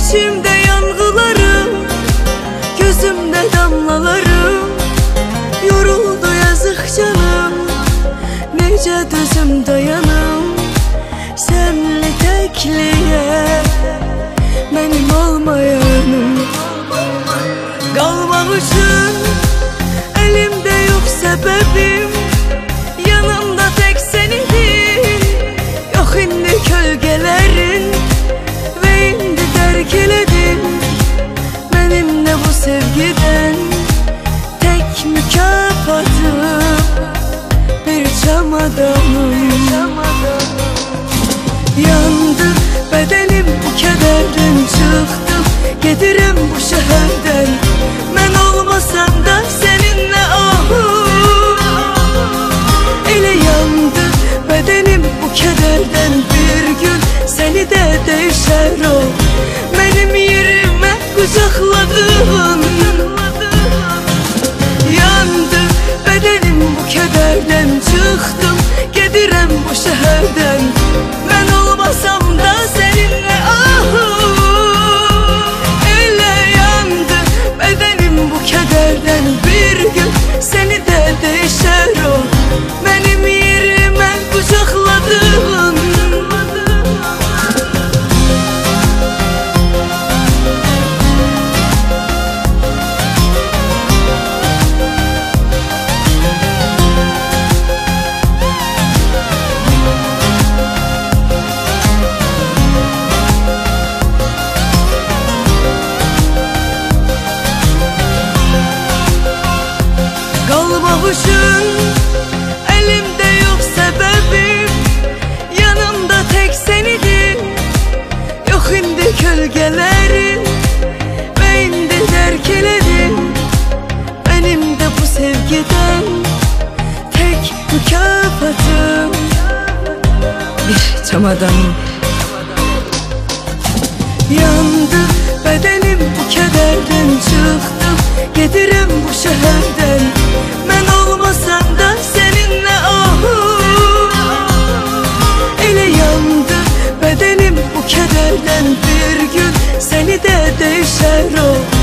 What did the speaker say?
İçimde yanğılarım, gözümde damlalarım. Yoruldu yazık canım, nece düzüm dayanım. Senli tekliye benim olmayanım. Qalmaq üçün elimde yok sebebim, yanımda tek senidir. Yok indi kölgelerin ve indi dərk elədim. Benimle bu sevgiden tek mükafatım bir çamadanım. Yandı bedenim, bu kederden çıktım, gedirem bu şehirden. Ben olmasam da seninle ele yandı bedenim, bu kederden bir gün seni de değişer o. Benim yerime kucakladığın. Yandı bedenim, bu kederden çıktım, gedirem bu şehirden. Ben olmasam da seninle ele yandı bedenim, bu kederden bir gün seni de değişer o. Benim yerime kucakladığın. Qalmaq üçün elimde yok sebebim, yanımda tek senidir. Yok indi kölgelerin ve indi dərk elədim. Benim de bu sevgiden tek mükafatım bir çamadanım. Yandı bedenim, bu kederden çıktım, gedirem bu şehirden. Ben olmasam da seninle ele yandı bedenim, bu kederden bir gün seni de değişer o.